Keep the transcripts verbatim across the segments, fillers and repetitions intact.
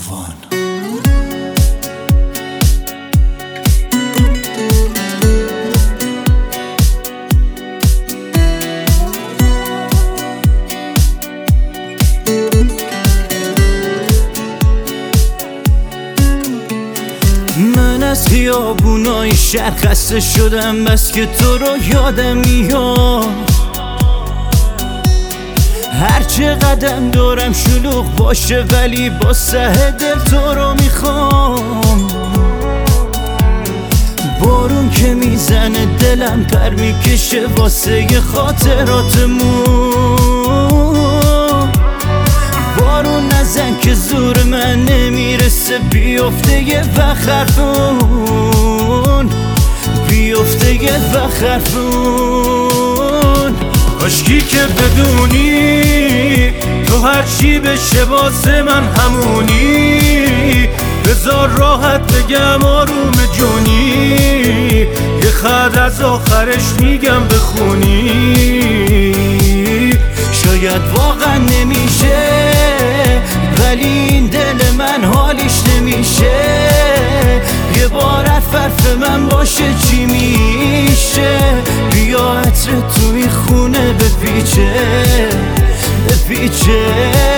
طوفان. من از خیابونای شهر خسته شدم، بس که تو رو یادم میاد. هرچه قدم دارم شلوغ باشه، ولی با سه دل تو رو میخوام. بارون که میزنه دلم پر میکشه واسه خاطراتمون. بارون نزن که زور من نمیرسه، بیفته یه وقت حرفون، بیفته یه وقت حرفون. کاشکی که بدونی تو هرچی بشه واسه من همونی. بذار راحت بگم آروم جونی، یه خط از آخرش میگم بخونی. شاید واقعا نمیشه، ولی این دل من حالیش نمیشه. یه بار حرف من باشه چی میشه؟ بیا عطر تو این خونه بپیچه بپیچه.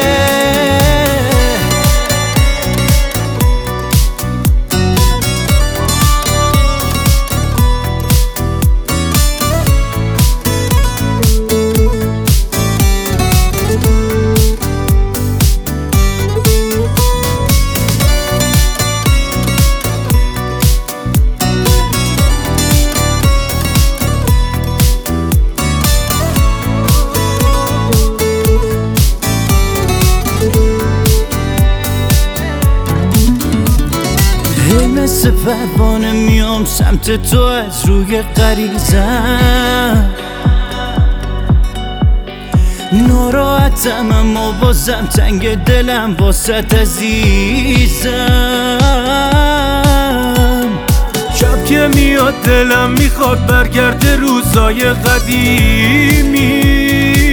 مثل پروانه میام سمت تو از روی غریزم. ناراحتم اما بازم تنگ دلم واسط عزیزم. شب که میاد دلم میخواد برگرده روزای قدیمی.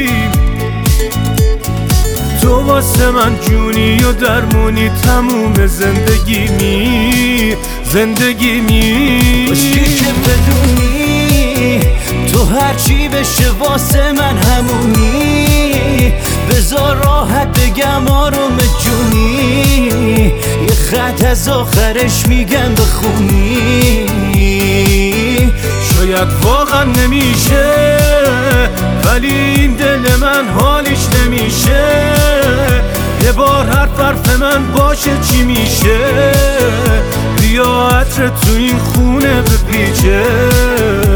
تو واسه من جونی و درمونی تموم زندگیمی زندگیمی. کاشکی که بدونی تو هرچی بشه واسه من همونی. بذار راحت بگم آروم جونی، یه خط از آخرش میگم بخونی. شاید واقعا نمیشه، ولی این دل من حالیش نمیشه. یه بار حرف حرف من باشه چی میشه؟ بیا عطر تو این خونه بپیچه